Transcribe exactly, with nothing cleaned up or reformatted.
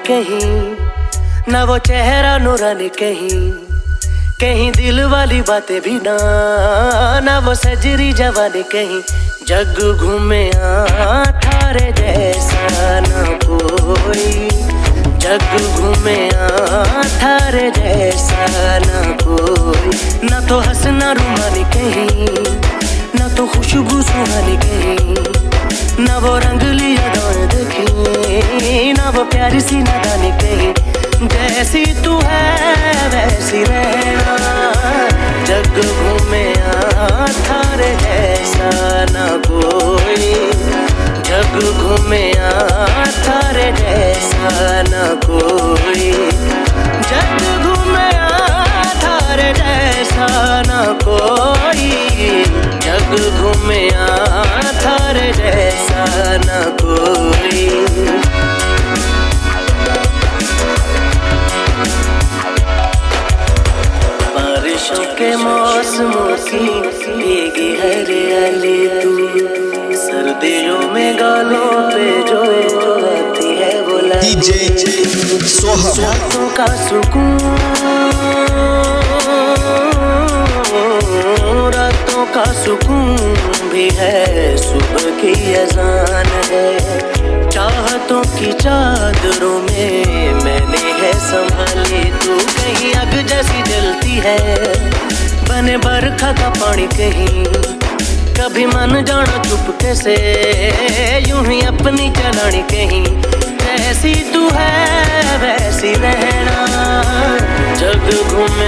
कहीं, ना वो चेहरा नूरानी कहीं, कहीं दिल वाली बातें भी ना, ना वो सजरी जवानी कहीं। जग घूमे थारे जैसा ना कोई, जग घूमे थारे जैसा ना कोई। ना तो हंसना रुमानी कहीं, ना तो खुशबू सुहानी कहीं, ना वो रंगली यादें देखी, ना वो प्यारी सी नादानी कहीं। जैसी तू है वैसी रहना, जग घूमे थारे जैसा ना कोई, जग घूमे थारे जैसा ना कोई, जग घूमे थारे जैसा ना कोई, जग घूमे थारे जैसा ना कोई। बारिशों के मौसमों की भीगी हरियाली तू, सर्दियों में गालों पे जो आती है वो डीजे सोहम। रातों का सुकून, रातों का सुकून भी है, सुबह की अजान है। चाहतों की चादरों में मैंने है संभाली तू, कहीं आग जैसी जलती है, बने बरखा का पानी कहीं, कभी मन जाना चुपके से, यूं ही अपनी चलानी कहीं। जैसी तू है वैसी रहना, जग घूमे